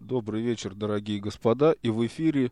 Добрый вечер, дорогие господа, и в эфире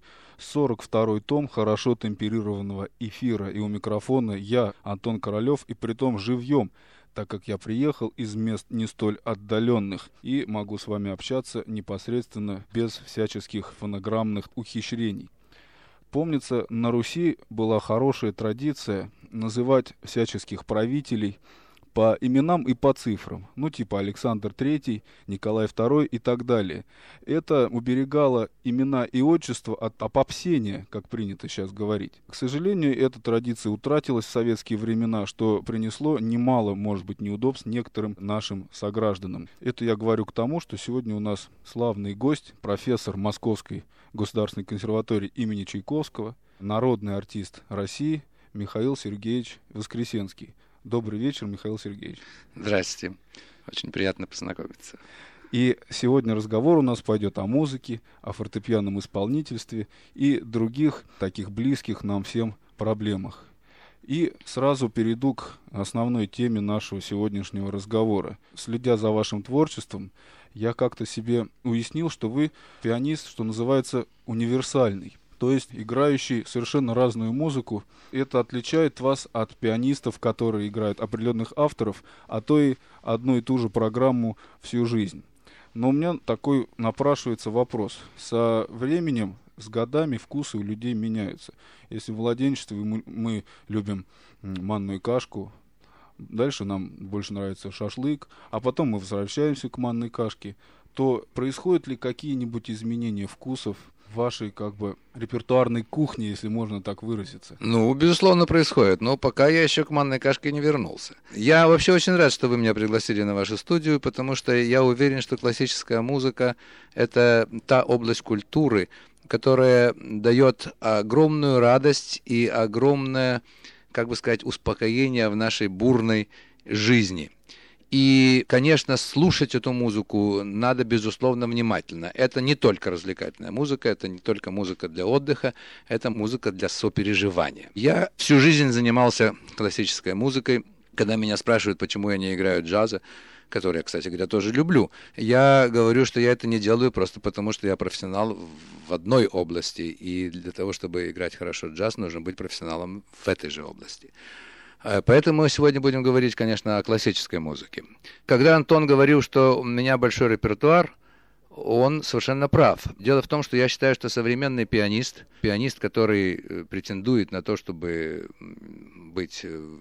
42-й том хорошо темперированного эфира, и у микрофона я, Антон Королев, и притом живьем, так как я приехал из мест не столь отдаленных и могу с вами общаться непосредственно без всяческих фонограммных ухищрений. Помнится, на Руси была хорошая традиция называть всяческих правителей по именам и по цифрам, типа Александр III, Николай II и так далее. Это уберегало имена и отчества от опопсения, как принято сейчас говорить. К сожалению, эта традиция утратилась в советские времена, что принесло немало, может быть, неудобств некоторым нашим согражданам. Это я говорю к тому, что сегодня у нас славный гость, профессор Московской государственной консерватории имени Чайковского, народный артист России Михаил Сергеевич Воскресенский. Добрый вечер, Михаил Сергеевич. Здравствуйте. Очень приятно познакомиться. И сегодня разговор у нас пойдет о музыке, о фортепианном исполнительстве и других таких близких нам всем проблемах. И сразу перейду к основной теме нашего сегодняшнего разговора. Следя за вашим творчеством, я как-то себе уяснил, что вы пианист, что называется, универсальный. То есть играющий совершенно разную музыку. Это отличает вас от пианистов, которые играют определенных авторов, а то и одну и ту же программу всю жизнь. Но у меня такой напрашивается вопрос. Со временем, с годами вкусы у людей меняются. Если в младенчестве мы любим манную кашку, дальше нам больше нравится шашлык, а потом мы возвращаемся к манной кашке, то происходят ли какие-нибудь изменения вкусов в вашей, репертуарной кухне, если можно так выразиться? Безусловно, происходит, но пока я еще к манной кашке не вернулся. Я вообще очень рад, что вы меня пригласили на вашу студию, потому что я уверен, что классическая музыка – это та область культуры, которая дает огромную радость и огромное, успокоение в нашей бурной жизни. И, конечно, слушать эту музыку надо, безусловно, внимательно. Это не только развлекательная музыка, это не только музыка для отдыха, это музыка для сопереживания. Я всю жизнь занимался классической музыкой. Когда меня спрашивают, почему я не играю джаза, который я, кстати говоря, тоже люблю, я говорю, что я это не делаю просто потому, что я профессионал в одной области, и для того, чтобы играть хорошо джаз, нужно быть профессионалом в этой же области. Поэтому мы сегодня будем говорить, конечно, о классической музыке. Когда Антон говорил, что у меня большой репертуар, он совершенно прав. Дело в том, что я считаю, что современный пианист, который претендует на то, чтобы быть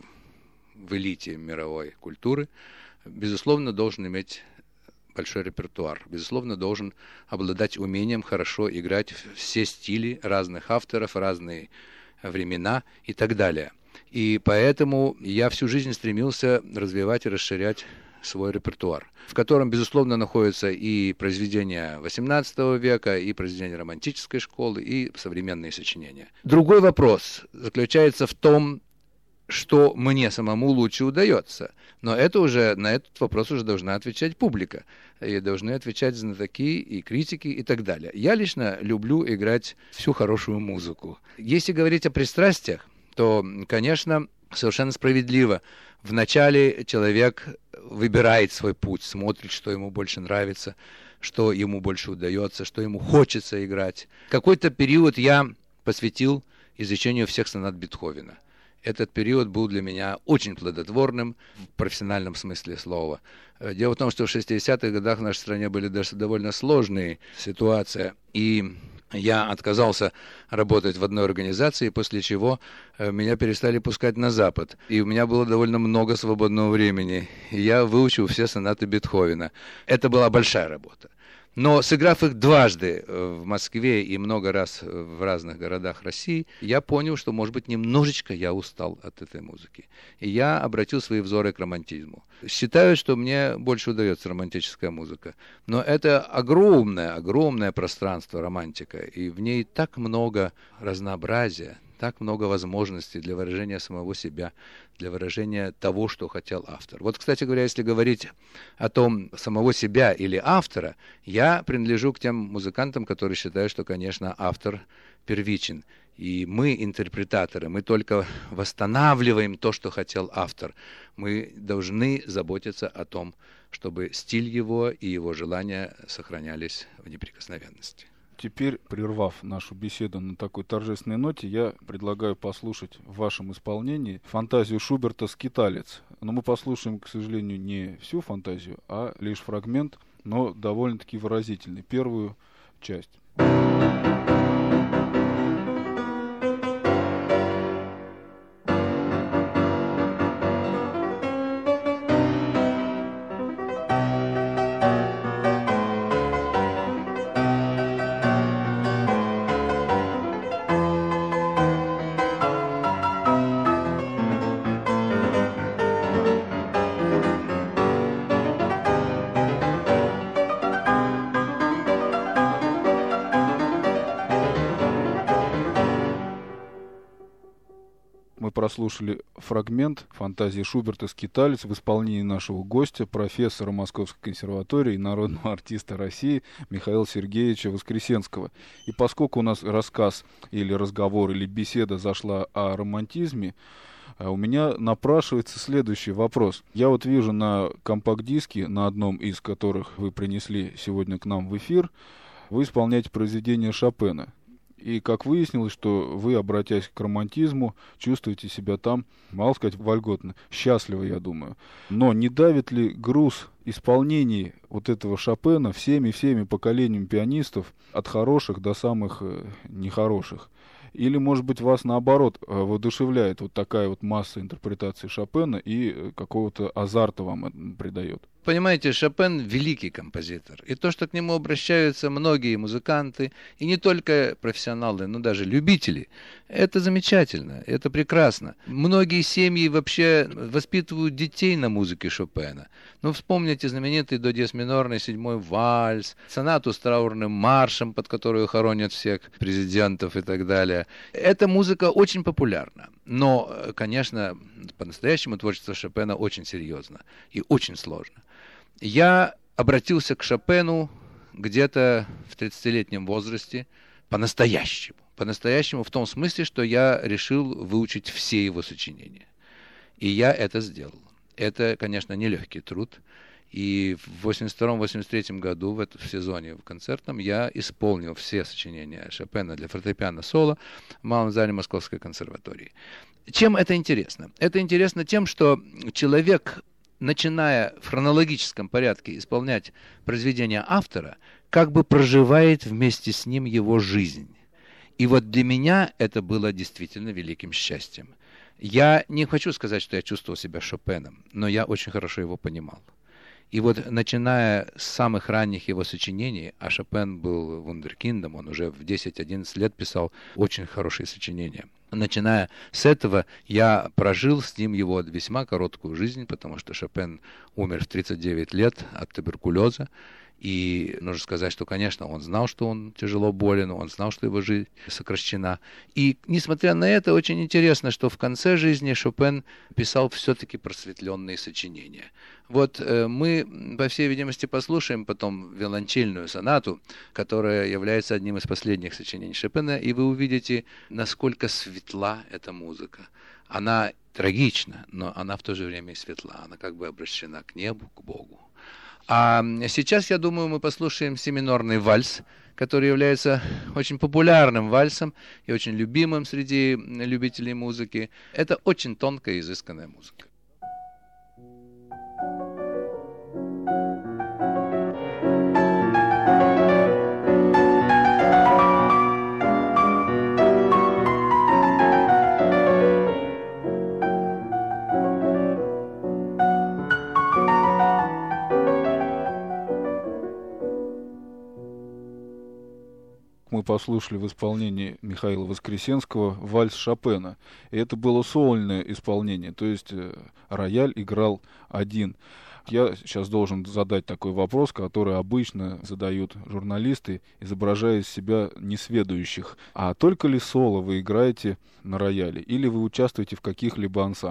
в элите мировой культуры, безусловно, должен иметь большой репертуар. Безусловно, должен обладать умением хорошо играть все стили разных авторов, разные времена и так далее. И поэтому я всю жизнь стремился развивать и расширять свой репертуар, в котором, безусловно, находятся и произведения XVIII века, и произведения романтической школы, и современные сочинения. Другой вопрос заключается в том, что мне самому лучше удается. Но на этот вопрос уже должна отвечать публика. И должны отвечать знатоки и критики и так далее. Я лично люблю играть всю хорошую музыку. Если говорить о пристрастиях, то, конечно, совершенно справедливо. Вначале человек выбирает свой путь, смотрит, что ему больше нравится, что ему больше удается, что ему хочется играть. Какой-то период я посвятил изучению всех сонат Бетховена. Этот период был для меня очень плодотворным в профессиональном смысле слова. Дело в том, что в 60-х годах в нашей стране были даже довольно сложные ситуации, и я отказался работать в одной организации, после чего меня перестали пускать на Запад. И у меня было довольно много свободного времени. И я выучил все сонаты Бетховена. Это была большая работа. Но сыграв их дважды в Москве и много раз в разных городах России, я понял, что, может быть, немножечко я устал от этой музыки. И я обратил свои взоры к романтизму. Считаю, что мне больше удается романтическая музыка. Но это огромное пространство романтика. И в ней так много разнообразия, так много возможностей для выражения самого себя, для выражения того, что хотел автор. Вот, кстати говоря, если говорить о том самого себя или автора, я принадлежу к тем музыкантам, которые считают, что, конечно, автор первичен. И мы, интерпретаторы, мы только восстанавливаем то, что хотел автор. Мы должны заботиться о том, чтобы стиль его и его желания сохранялись в неприкосновенности. Теперь, прервав нашу беседу на такой торжественной ноте, я предлагаю послушать в вашем исполнении фантазию Шуберта «Скиталец». Но мы послушаем, к сожалению, не всю фантазию, а лишь фрагмент, но довольно-таки выразительный, первую часть. Мы прослушали фрагмент фантазии Шуберта «Скиталец» в исполнении нашего гостя, профессора Московской консерватории и народного артиста России Михаила Сергеевича Воскресенского. И поскольку у нас рассказ или разговор или беседа зашла о романтизме, у меня напрашивается следующий вопрос. Я вот вижу на компакт-диске, на одном из которых вы принесли сегодня к нам в эфир, вы исполняете произведение Шопена. И как выяснилось, что вы, обратясь к романтизму, чувствуете себя там, мало сказать, вольготно, счастливо, я думаю. Но не давит ли груз исполнений вот этого Шопена всеми поколениями пианистов, от хороших до самых нехороших? Или, может быть, вас, наоборот, воодушевляет вот такая вот масса интерпретаций Шопена и какого-то азарта вам это придает? Понимаете, Шопен великий композитор. И то, что к нему обращаются многие музыканты, и не только профессионалы, но даже любители, это замечательно, это прекрасно. Многие семьи вообще воспитывают детей на музыке Шопена. Ну, вспомните знаменитый до диез минорный 7-й вальс, сонату с траурным маршем, под которую хоронят всех президентов и так далее. Эта музыка очень популярна. Но, конечно, по-настоящему творчество Шопена очень серьезно и очень сложно. Я обратился к Шопену где-то в 30-летнем возрасте по-настоящему. По-настоящему в том смысле, что я решил выучить все его сочинения. И я это сделал. Это, конечно, нелегкий труд. И в 1982-1983 году, в сезоне в концертном, я исполнил все сочинения Шопена для фортепиано соло в Малом зале Московской консерватории. Чем это интересно? Это интересно тем, что человек, начиная в хронологическом порядке исполнять произведения автора, как бы проживает вместе с ним его жизнь. И вот для меня это было действительно великим счастьем. Я не хочу сказать, что я чувствовал себя Шопеном, но я очень хорошо его понимал. И вот начиная с самых ранних его сочинений, а Шопен был вундеркиндом, он уже в 10-11 лет писал очень хорошие сочинения. Начиная с этого, я прожил с ним его весьма короткую жизнь, потому что Шопен умер в 39 лет от туберкулеза. И нужно сказать, что, конечно, он знал, что он тяжело болен, он знал, что его жизнь сокращена. И, несмотря на это, очень интересно, что в конце жизни Шопен писал все-таки просветленные сочинения. Вот мы, по всей видимости, послушаем потом виолончельную сонату, которая является одним из последних сочинений Шопена, и вы увидите, насколько светла эта музыка. Она трагична, но она в то же время и светла. Она как бы обращена к небу, к Богу. А сейчас, я думаю, мы послушаем си-минорный вальс, который является очень популярным вальсом и очень любимым среди любителей музыки. Это очень тонкая и изысканная музыка. Мы послушали в исполнении Михаила Воскресенского вальс Шопена. И это было сольное исполнение, то есть рояль играл один. Я сейчас должен задать такой вопрос, который обычно задают журналисты, изображая из себя несведущих. А только ли соло вы играете на рояле или вы участвуете в каких-либо ансамблях?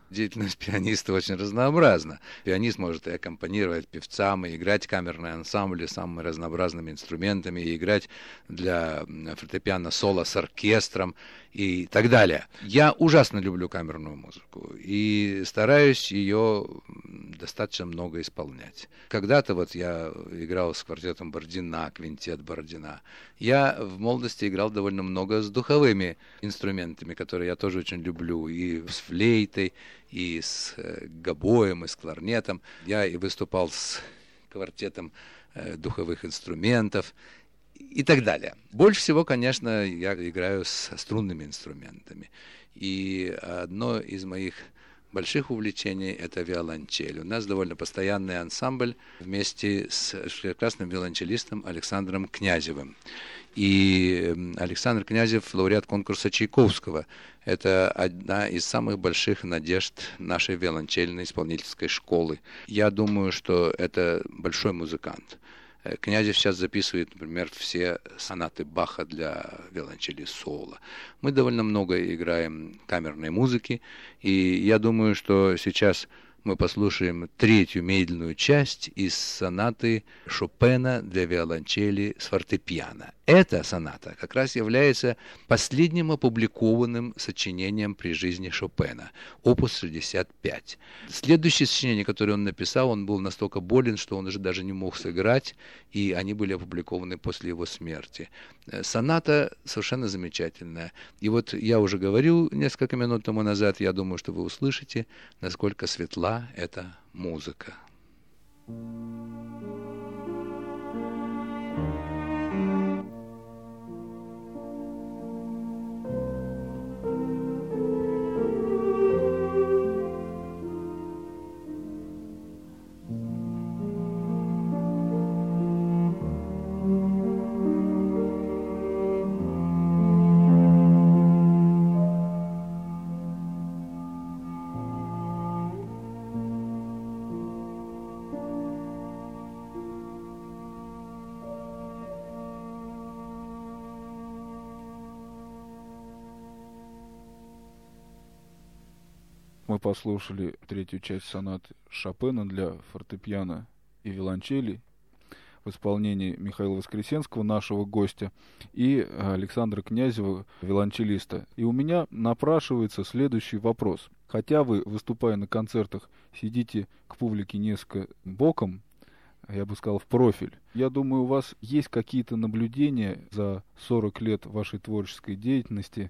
Деятельность пианиста очень разнообразна. Пианист может и аккомпанировать певцам, и играть камерные ансамбли самыми разнообразными инструментами, и играть для фортепиано соло с оркестром и так далее. Я ужасно люблю камерную музыку и стараюсь ее достаточно много исполнять. Когда-то вот я играл с квартетом Бородина, квинтет Бородина. Я в молодости играл довольно много с духовыми инструментами, которые я тоже очень люблю, и с флейтой, и с гобоем, и с кларнетом. Я и выступал с квартетом духовых инструментов и так далее. Больше всего, конечно, я играю со струнными инструментами. И одно из моих больших увлечений – это виолончель. У нас довольно постоянный ансамбль вместе с прекрасным виолончелистом Александром Князевым. И Александр Князев – лауреат конкурса Чайковского. Это одна из самых больших надежд нашей виолончельной исполнительской школы. Я думаю, что это большой музыкант. Князев сейчас записывает, например, все сонаты Баха для виолончели соло. Мы довольно много играем камерной музыки, и я думаю, что сейчас мы послушаем третью медленную часть из сонаты Шопена для виолончели с фортепиано. Эта соната как раз является последним опубликованным сочинением при жизни Шопена, опус 65. Следующее сочинение, которое он написал, он был настолько болен, что он уже даже не мог сыграть, и они были опубликованы после его смерти. Соната совершенно замечательная. И вот я уже говорил несколько минут тому назад, я думаю, что вы услышите, насколько светла эта музыка. Мы послушали третью часть сонаты Шопена для фортепиано и виолончели в исполнении Михаила Воскресенского, нашего гостя, и Александра Князева, виолончелиста. И у меня напрашивается следующий вопрос. Хотя вы, выступая на концертах, сидите к публике несколько боком, я бы сказал, в профиль, я думаю, у вас есть какие-то наблюдения за 40 лет вашей творческой деятельности,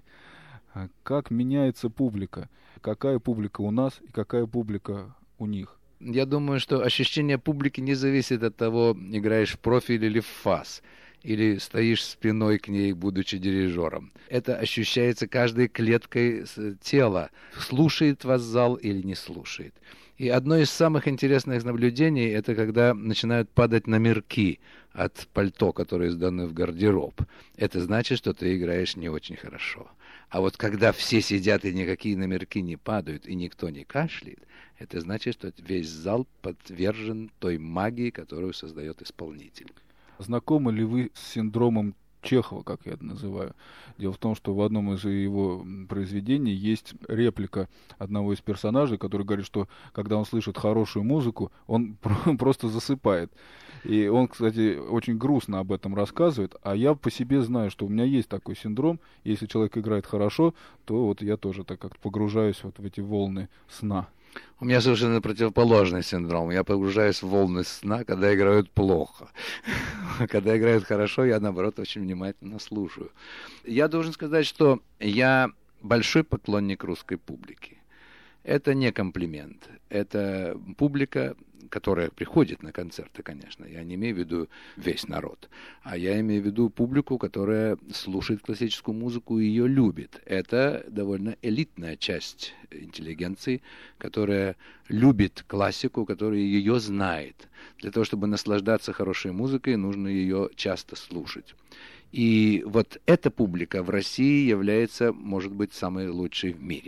как меняется публика, какая публика у нас и какая публика у них. Я думаю, что ощущение публики не зависит от того, играешь в профиль или в фас, или стоишь спиной к ней, будучи дирижером. Это ощущается каждой клеткой тела, слушает вас зал или не слушает. И одно из самых интересных наблюдений – это когда начинают падать номерки от пальто, которые сданы в гардероб. Это значит, что ты играешь не очень хорошо. А вот когда все сидят и никакие номерки не падают, и никто не кашляет, это значит, что весь зал подвержен той магии, которую создает исполнитель. Знакомы ли вы с синдромом Чехова, как я это называю? Дело в том, что в одном из его произведений есть реплика одного из персонажей, который говорит, что когда он слышит хорошую музыку, он просто засыпает. И он, кстати, очень грустно об этом рассказывает, а я по себе знаю, что у меня есть такой синдром. Если человек играет хорошо, то вот я тоже так как-то погружаюсь вот в эти волны сна. У меня совершенно противоположный синдром. Я погружаюсь в волны сна, когда играют плохо. Когда играют хорошо, я, наоборот, очень внимательно слушаю. Я должен сказать, что я большой поклонник русской публики. Это не комплимент. Это публика, которая приходит на концерты, конечно. Я не имею в виду весь народ. А я имею в виду публику, которая слушает классическую музыку и ее любит. Это довольно элитная часть интеллигенции, которая любит классику, которая ее знает. Для того, чтобы наслаждаться хорошей музыкой, нужно ее часто слушать. И вот эта публика в России является, может быть, самой лучшей в мире.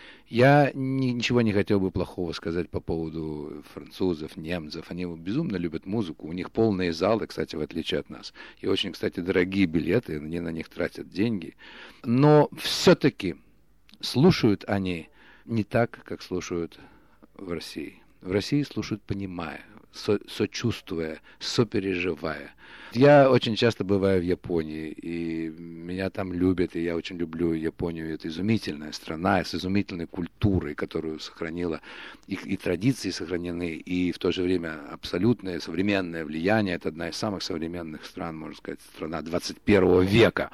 Я ничего не хотел бы плохого сказать по поводу французов, немцев. Они безумно любят музыку. У них полные залы, кстати, в отличие от нас. И очень, кстати, дорогие билеты, они на них тратят деньги. Но все-таки слушают они не так, как слушают в России. В России слушают, понимая, сочувствуя, сопереживая. Я очень часто бываю в Японии, и меня там любят, и я очень люблю Японию. Это изумительная страна с изумительной культурой, которую сохранила, и традиции сохранены, и в то же время абсолютное современное влияние. Это одна из самых современных стран, можно сказать, страна 21 века.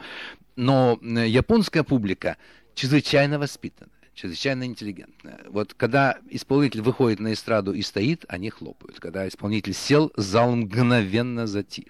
Но японская публика чрезвычайно воспитана, чрезвычайно интеллигентная. Вот когда исполнитель выходит на эстраду и стоит, они хлопают. Когда исполнитель сел, зал мгновенно затих.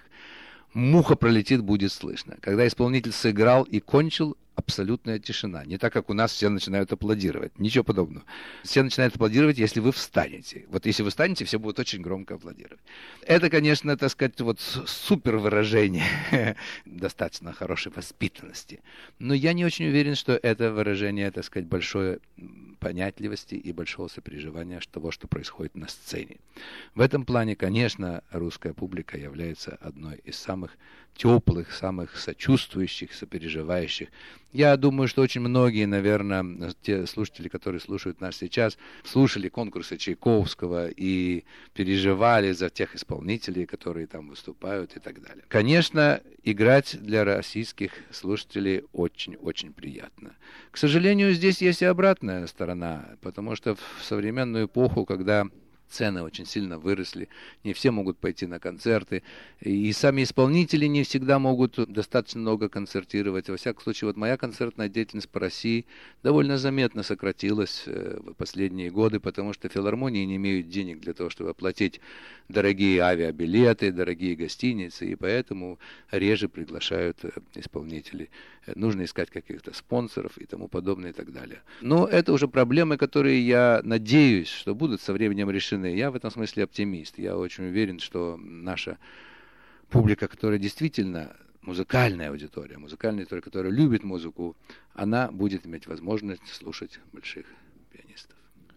Муха пролетит, будет слышно. Когда исполнитель сыграл и кончил, абсолютная тишина. Не так, как у нас все начинают аплодировать. Ничего подобного. Все начинают аплодировать, если вы встанете. Вот если вы встанете, все будут очень громко аплодировать. Это, конечно, так сказать, вот супер выражение достаточно хорошей воспитанности. Но я не очень уверен, что это выражение, так сказать, большой понятливости и большого сопереживания того, что происходит на сцене. В этом плане, конечно, русская публика является одной из самых теплых, самых сочувствующих, сопереживающих. Я думаю, что очень многие, наверное, те слушатели, которые слушают нас сейчас, слушали конкурсы Чайковского и переживали за тех исполнителей, которые там выступают и так далее. Конечно, играть для российских слушателей очень-очень приятно. К сожалению, здесь есть и обратная сторона, потому что в современную эпоху, когда цены очень сильно выросли, не все могут пойти на концерты, и сами исполнители не всегда могут достаточно много концертировать. Во всяком случае, вот моя концертная деятельность по России довольно заметно сократилась в последние годы, потому что филармонии не имеют денег для того, чтобы оплатить дорогие авиабилеты, дорогие гостиницы, и поэтому реже приглашают исполнителей. Нужно искать каких-то спонсоров и тому подобное и так далее. Но это уже проблемы, которые, я надеюсь, что будут со временем решены. Я в этом смысле оптимист. Я очень уверен, что наша публика, которая действительно музыкальная аудитория, которая любит музыку, она будет иметь возможность слушать больших пианистов.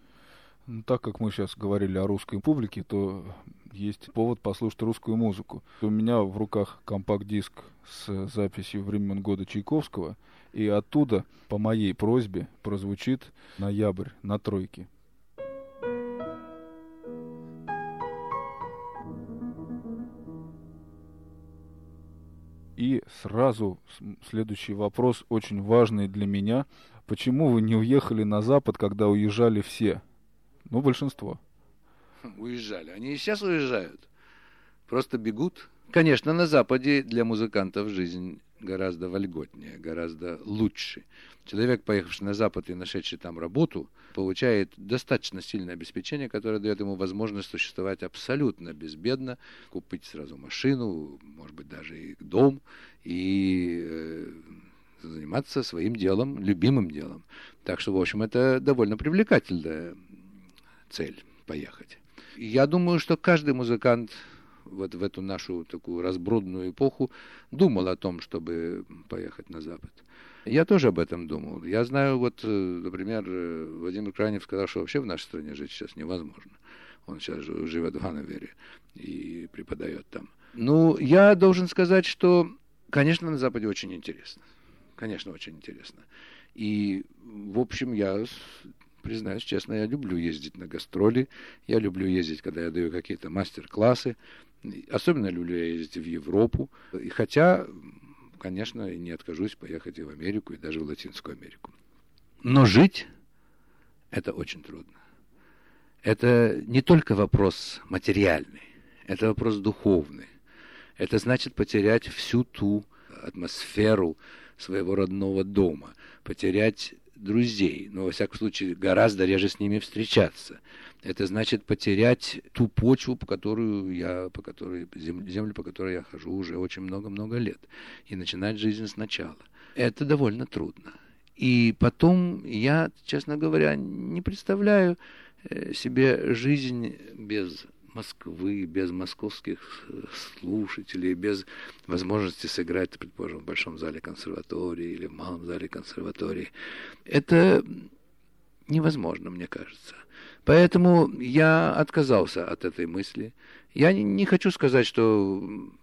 Так как мы сейчас говорили о русской публике, то есть повод послушать русскую музыку. У меня в руках компакт-диск с записью времен года Чайковского, и оттуда, по моей просьбе, прозвучит «Ноябрь» на тройке. И сразу следующий вопрос, очень важный для меня. Почему вы не уехали на Запад, когда уезжали все? Ну, большинство. Уезжали. Они и сейчас уезжают. Просто бегут. Конечно, на Западе для музыкантов жизнь гораздо вольготнее, гораздо лучше. Человек, поехавший на Запад и нашедший там работу, получает достаточно сильное обеспечение, которое дает ему возможность существовать абсолютно безбедно, купить сразу машину, может быть, даже и дом, и заниматься своим делом, любимым делом. Так что, в общем, это довольно привлекательная цель — поехать. Я думаю, что каждый музыкант вот в эту нашу такую разбродную эпоху думал о том, чтобы поехать на Запад. Я тоже об этом думал. Я знаю, вот, например, Владимир Кранев сказал, что вообще в нашей стране жить сейчас невозможно. Он сейчас живет в Ганновере и преподает там. Ну, я должен сказать, что, конечно, на Западе очень интересно. Конечно, очень интересно. И, в общем, я признаюсь честно, я люблю ездить на гастроли, я люблю ездить, когда я даю какие-то мастер-классы, особенно люблю ездить в Европу, и хотя, конечно, не откажусь поехать и в Америку, и даже в Латинскую Америку. Но жить — это очень трудно. Это не только вопрос материальный, это вопрос духовный. Это значит потерять всю ту атмосферу своего родного дома, потерять друзей, но, во всяком случае, гораздо реже с ними встречаться. Это значит потерять ту почву, землю, по которой я хожу уже очень много-много лет, и начинать жизнь сначала. Это довольно трудно. И потом я, честно говоря, не представляю себе жизнь без Москвы, без московских слушателей, без возможности сыграть, предположим, в большом зале консерватории или в малом зале консерватории. Это невозможно, мне кажется. Поэтому я отказался от этой мысли. Я не хочу сказать, что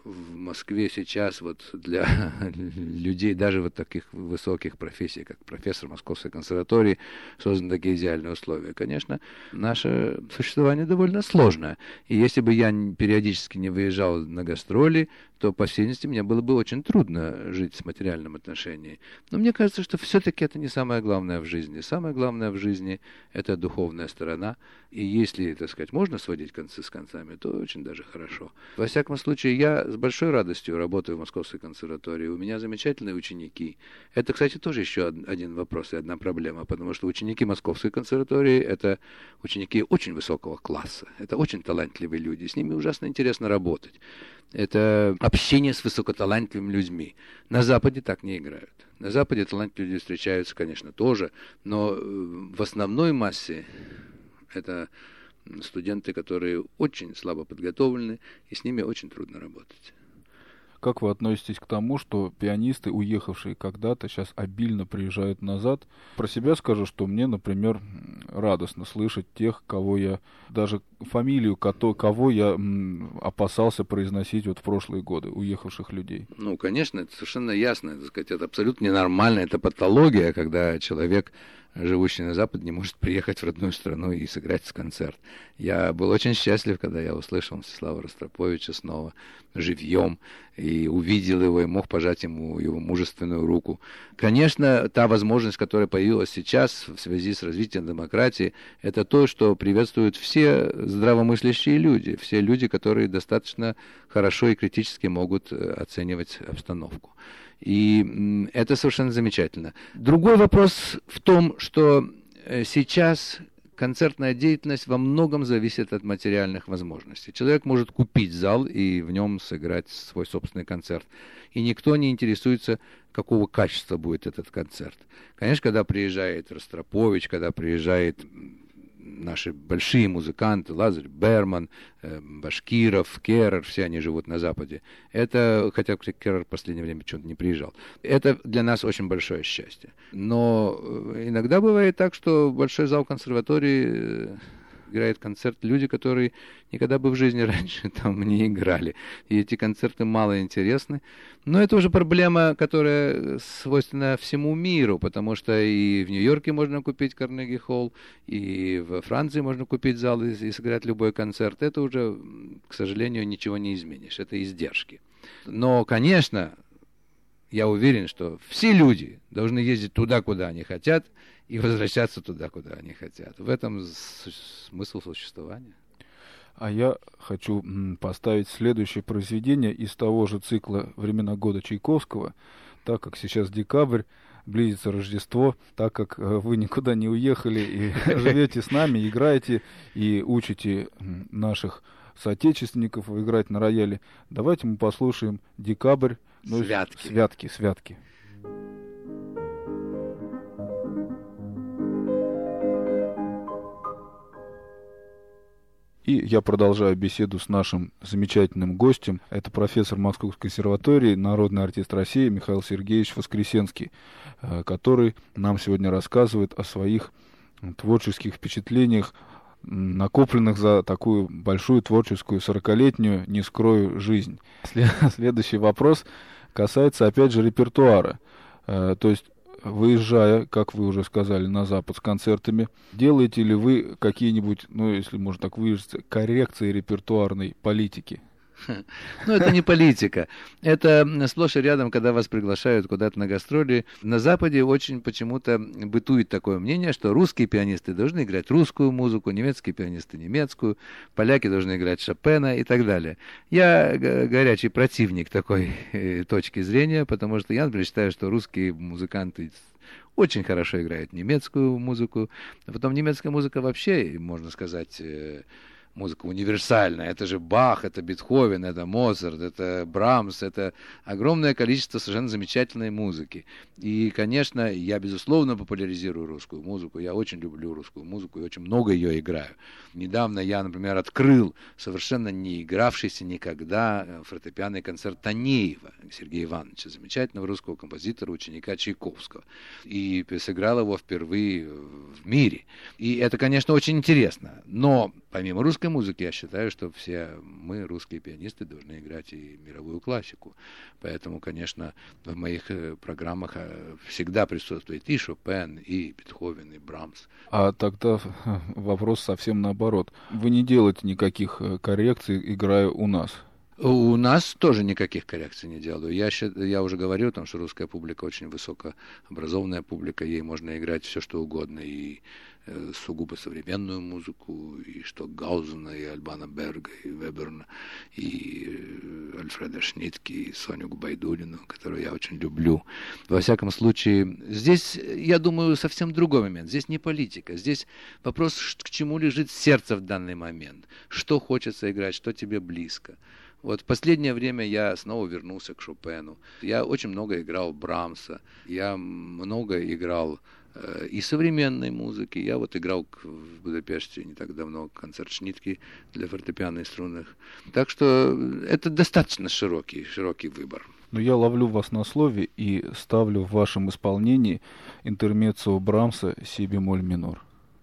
в Москве сейчас вот для людей даже вот таких высоких профессий, как профессор Московской консерватории, созданы такие идеальные условия. Конечно, наше существование довольно сложное. И если бы я периодически не выезжал на гастроли, то, по всей видимости, мне было бы очень трудно жить в материальном отношении. Но мне кажется, что все-таки это не самое главное в жизни. Самое главное в жизни – это духовная сторона. И если, так сказать, можно сводить концы с концами, то очень даже хорошо. Во всяком случае, я с большой радостью работаю в Московской консерватории. У меня замечательные ученики. Это, кстати, тоже еще один вопрос и одна проблема, потому что ученики Московской консерватории – это ученики очень высокого класса. Это очень талантливые люди. С ними ужасно интересно работать. Это общение с высокоталантливыми людьми. На Западе так не играют. На Западе талантливые люди встречаются, конечно, тоже, но в основной массе это студенты, которые очень слабо подготовлены, и с ними очень трудно работать. Как вы относитесь к тому, что пианисты, уехавшие когда-то, сейчас обильно приезжают назад? Про себя скажу, что мне, например, радостно слышать тех, кого я, даже фамилию, кого я опасался произносить вот в прошлые годы, уехавших людей. Ну, конечно, это совершенно ясно, так сказать, это абсолютно ненормально, это патология, когда человек, живущий на Западе, не может приехать в родную страну и сыграть концерт. Я был очень счастлив, когда я услышал Мстислава Ростроповича снова живьем, и увидел его, и мог пожать ему его мужественную руку. Конечно, та возможность, которая появилась сейчас в связи с развитием демократии, это то, что приветствуют все здравомыслящие люди, все люди, которые достаточно хорошо и критически могут оценивать обстановку. И это совершенно замечательно. Другой вопрос в том, что сейчас концертная деятельность во многом зависит от материальных возможностей. Человек может купить зал и в нем сыграть свой собственный концерт. И никто не интересуется, какого качества будет этот концерт. Конечно, когда приезжает Ростропович, когда приезжает наши большие музыканты, Лазарь Берман, Башкиров, Керрер, все они живут на Западе. Это, хотя Керрер в последнее время что-то не приезжал. Это для нас очень большое счастье. Но иногда бывает так, что большой зал консерватории играет концерт люди, которые никогда бы в жизни раньше там не играли. И эти концерты мало интересны. Но это уже проблема, которая свойственна всему миру, потому что и в Нью-Йорке можно купить Карнеги-холл, и во Франции можно купить зал и сыграть любой концерт. Это уже, к сожалению, ничего не изменишь. Это издержки. Но, конечно, я уверен, что все люди должны ездить туда, куда они хотят, и возвращаться туда, куда они хотят. В этом смысл существования. А я хочу поставить следующее произведение из того же цикла «Времена года» Чайковского, так как сейчас декабрь, близится Рождество, так как вы никуда не уехали и живете с нами, играете и учите наших соотечественников играть на рояле. Давайте мы послушаем «Декабрь». Святки. И я продолжаю беседу с нашим замечательным гостем. Это профессор Московской консерватории, народный артист России Михаил Сергеевич Воскресенский, который нам сегодня рассказывает о своих творческих впечатлениях, накопленных за такую большую творческую 40-летнюю, не скрою, жизнь. Следующий вопрос касается, опять же, репертуара. То есть, выезжая, как вы уже сказали, на Запад с концертами, делаете ли вы какие-нибудь, если можно так выразиться, коррекции репертуарной политики? Ну, это не политика. Это сплошь и рядом, когда вас приглашают куда-то на гастроли. На Западе очень почему-то бытует такое мнение, что русские пианисты должны играть русскую музыку, немецкие пианисты немецкую, поляки должны играть Шопена и так далее. Я горячий противник такой точки зрения, потому что я, например, считаю, что русские музыканты очень хорошо играют немецкую музыку. А потом немецкая музыка вообще, можно сказать, музыка универсальная. Это же Бах, это Бетховен, это Моцарт, это Брамс, это огромное количество совершенно замечательной музыки. И, конечно, я, безусловно, популяризирую русскую музыку. Я очень люблю русскую музыку и очень много ее играю. Недавно я, например, открыл совершенно не игравшийся никогда фортепианный концерт Танеева Сергея Ивановича, замечательного русского композитора, ученика Чайковского. И сыграл его впервые в мире. И это, конечно, очень интересно. Но помимо русской музыки, я считаю, что все мы, русские пианисты, должны играть и мировую классику. Поэтому, конечно, в моих программах всегда присутствует и Шопен, и Бетховен, и Брамс. А тогда вопрос совсем наоборот. Вы не делаете никаких коррекций, играя у нас? У нас тоже никаких коррекций не делаю. Я уже говорил о том, что русская публика очень высокообразованная публика, ей можно играть все, что угодно, и сугубо современную музыку, и Штокгаузена, и Альбана Берга, и Веберна, и Альфреда Шнитке, и Соню Губайдулину, которую я очень люблю. Во всяком случае, здесь, я думаю, совсем другой момент. Здесь не политика, здесь вопрос, к чему лежит сердце в данный момент, что хочется играть, что тебе близко. Вот в последнее время я снова вернулся к Шопену. Я очень много играл Брамса, я много играл и современной музыки. Я вот играл в Будапеште не так давно концерт Шнитке для фортепиано и струнных. Так что это достаточно широкий выбор. Но я ловлю вас на слове и ставлю в вашем исполнении интермеццо Брамса си бемоль минор.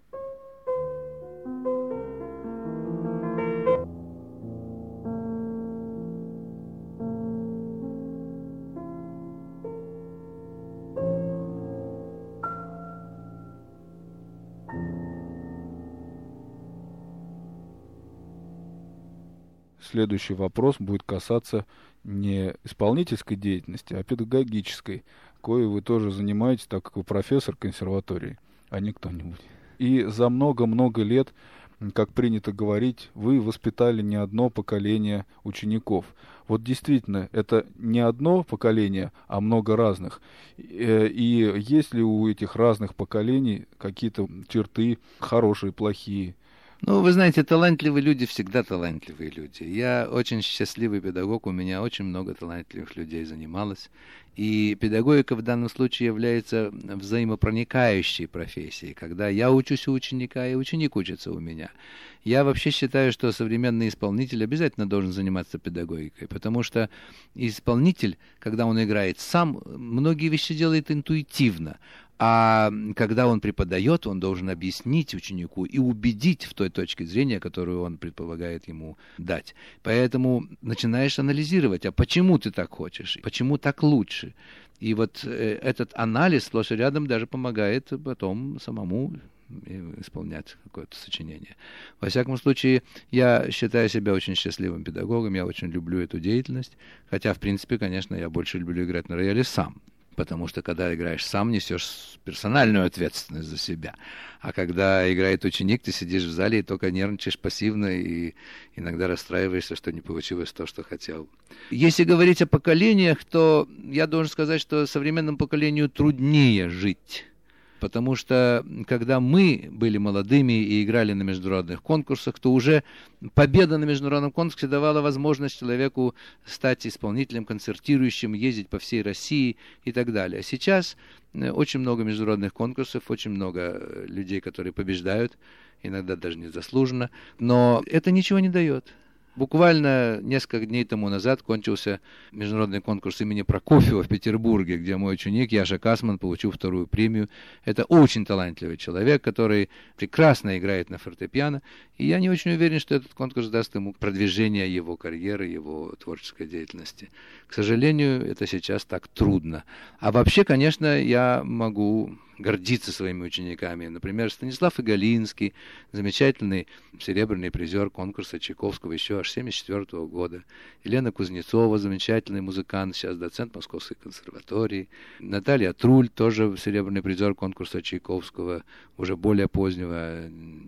Следующий вопрос будет касаться не исполнительской деятельности, а педагогической, коей вы тоже занимаетесь, так как вы профессор консерватории, а не кто-нибудь. И за много-много лет, как принято говорить, вы воспитали не одно поколение учеников. Вот действительно, это не одно поколение, а много разных. И есть ли у этих разных поколений какие-то черты хорошие, плохие? Ну, вы знаете, талантливые люди всегда талантливые люди. Я очень счастливый педагог, у меня очень много талантливых людей занималось. И педагогика в данном случае является взаимопроникающей профессией, когда я учусь у ученика, и ученик учится у меня. Я вообще считаю, что современный исполнитель обязательно должен заниматься педагогикой, потому что исполнитель, когда он играет сам, многие вещи делает интуитивно. А когда он преподает, он должен объяснить ученику и убедить в той точке зрения, которую он предполагает ему дать. Поэтому начинаешь анализировать, а почему ты так хочешь, почему так лучше. И вот этот анализ сплошь и рядом даже помогает потом самому исполнять какое-то сочинение. Во всяком случае, я считаю себя очень счастливым педагогом, я очень люблю эту деятельность, хотя, в принципе, конечно, я больше люблю играть на рояле сам. Потому что, когда играешь сам, несешь персональную ответственность за себя. А когда играет ученик, ты сидишь в зале и только нервничаешь пассивно, и иногда расстраиваешься, что не получилось то, что хотел. Если говорить о поколениях, то я должен сказать, что современному поколению труднее жить. Потому что, когда мы были молодыми и играли на международных конкурсах, то уже победа на международном конкурсе давала возможность человеку стать исполнителем, концертирующим, ездить по всей России и так далее. А сейчас очень много международных конкурсов, очень много людей, которые побеждают, иногда даже незаслуженно, но это ничего не дает. Буквально несколько дней тому назад кончился международный конкурс имени Прокофьева в Петербурге, где мой ученик Яша Касман получил 2-ю премию. Это очень талантливый человек, который прекрасно играет на фортепиано, и я не очень уверен, что этот конкурс даст ему продвижение его карьеры, его творческой деятельности. К сожалению, это сейчас так трудно. А вообще, конечно, я могу гордиться своими учениками. Например, Станислав Иголинский, замечательный серебряный призер конкурса Чайковского еще аж 1974 года. Елена Кузнецова, замечательный музыкант, сейчас доцент Московской консерватории. Наталья Труль, тоже серебряный призер конкурса Чайковского, уже более позднего,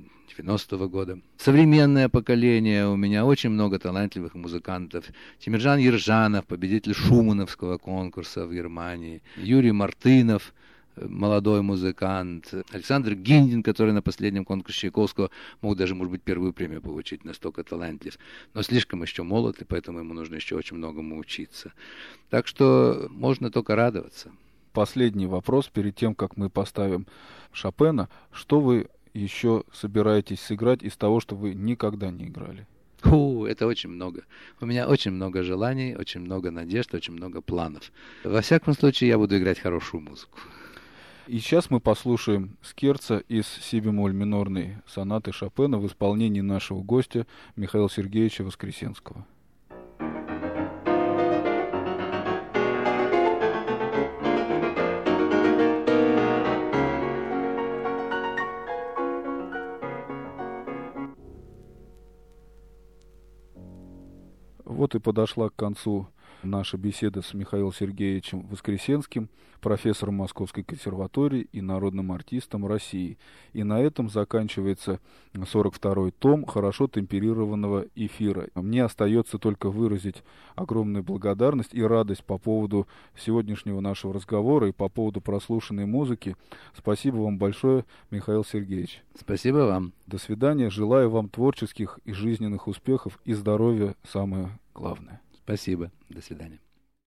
90-го года. Современное поколение, у меня очень много талантливых музыкантов. Тимиржан Ержанов, победитель Шумановского конкурса в Германии. Юрий Мартынов, молодой музыкант, Александр Гиндин, который на последнем конкурсе Чайковского мог даже, может быть, 1-ю премию получить, настолько талантлив, но слишком еще молод, и поэтому ему нужно еще очень многому учиться. Так что можно только радоваться. Последний вопрос перед тем, как мы поставим Шопена. Что вы еще собираетесь сыграть из того, что вы никогда не играли? Это очень много. У меня очень много желаний, очень много надежд, очень много планов. Во всяком случае, я буду играть хорошую музыку. И сейчас мы послушаем скерцо из си-бемоль минорной сонаты Шопена в исполнении нашего гостя Михаила Сергеевича Воскресенского. Вот и подошла к концу наша беседа с Михаилом Сергеевичем Воскресенским, профессором Московской консерватории и народным артистом России. И на этом заканчивается 42-й том хорошо темперированного эфира. Мне остается только выразить огромную благодарность и радость по поводу сегодняшнего нашего разговора и по поводу прослушанной музыки. Спасибо вам большое, Михаил Сергеевич. Спасибо вам. До свидания. Желаю вам творческих и жизненных успехов и здоровья, самое главное. Спасибо. До свидания.